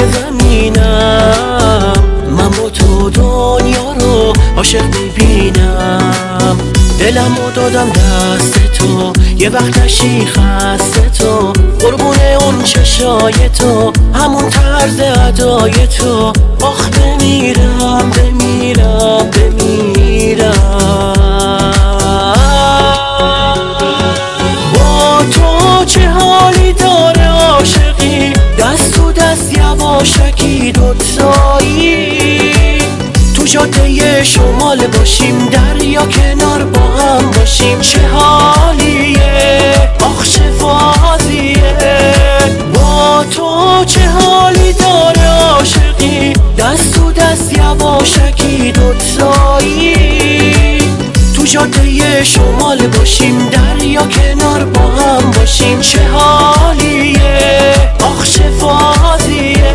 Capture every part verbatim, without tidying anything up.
زمینم، من با تو دنیا رو عاشق میبینم. دلمو دادم دست تو، یه وقت نشی خسته تو، قربون اون چشای تو، همون طرز ادای تو. آخ بمیرم بمیرم بمیرم. با تو چه حالی داره عاشقی، دست تو دست یواشکی دوتایی، تو جاده شمال باشیم، دریا کنار با هم باشیم. چه حالیه، آخ چه فازیه. با تو چه حالی داره عاشقی، دست تو دست یواشکی دوتایی، تو جاده شمال باشیم، دریا کنار با هم باشیم. چه حالیه، آخ چه فازیه.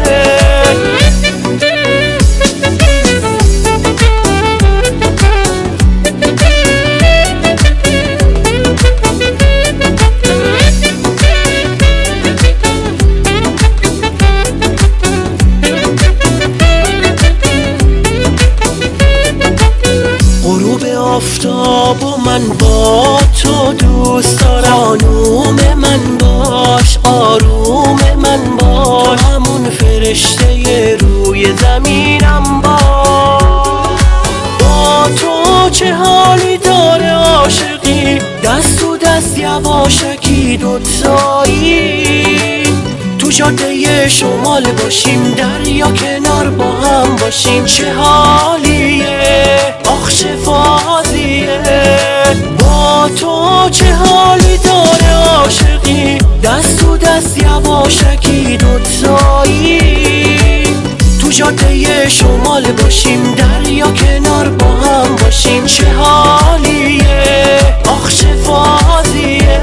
آفتاب و من با تو دوست دارم، خانوم من باش، آروم من باش، تو همون فرشته روی زمینم باش. با تو چه حالی داره عاشقی، دست تو دست یواشکی دوتایی، تو جاده شمال باشیم، دریا کنار با هم باشیم. چه حالیه، آخ چه فازیه. با تو چه حالی داره عاشقی، دست تو دست یواشکی دوتایی، تو جاده شمال باشیم، دریا کنار با هم باشیم. چه حالیه، آخ چه فازیه.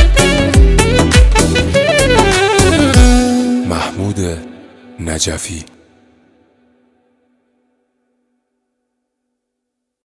نجفی